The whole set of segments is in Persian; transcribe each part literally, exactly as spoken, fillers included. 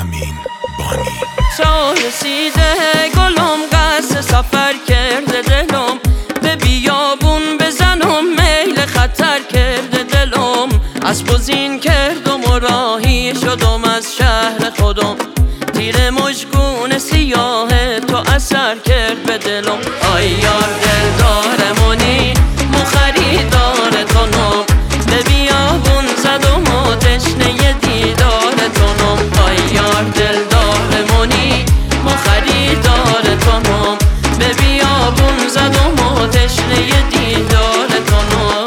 امین بانی. تا رسیده گلم قصد سفر کرده دلم، به بیابون بزنم میل خطر کرده دلم. اسب و زین کردم و راهی شدم از شهر خودم، تیر مژگون سیاه تو اثر کرد به دلم. آی یار دلدارمونی مو خریدار تونم، به بیابون زدم و تشنه دیدار تونم. آی یار دلدارمونی مو خریدار تونم، به بیابون زدم و تشنه دیدار تونم.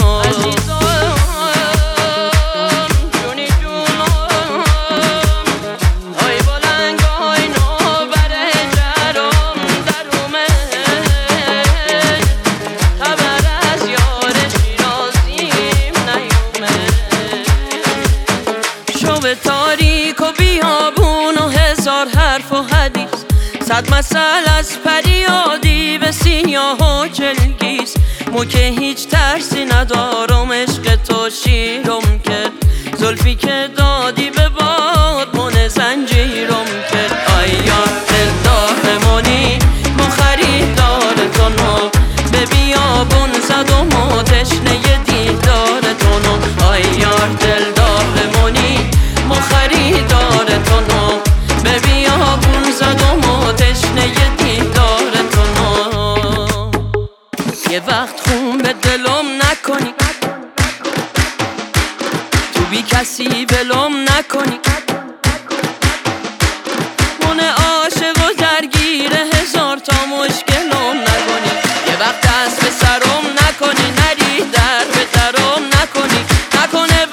به تاریک و بیابون و هزار حرف و حدیث، صد مثل از پریادی به سیاه و چلگیز. مو که هیچ ترسی ندارم، عشق تو شیرم کرد، زلفی که دادی به باد من زنجیرم کرد. آی یار دلدارمونی مو خریدار تونم، به بیابون زدم و تشنه دیدار تونم. آی یار دلدارمونی مو خریدار تونم، به بیابون زدم و تشنه دیدار تونم. یه وقت خون به دلم نکنی، تو بی کسی ولم نکنی، من عاشق و درگیر هزار تا مشکلم نکنی. یه وقت دست به سرم نکنی، نری در به درم نکنی، نکنه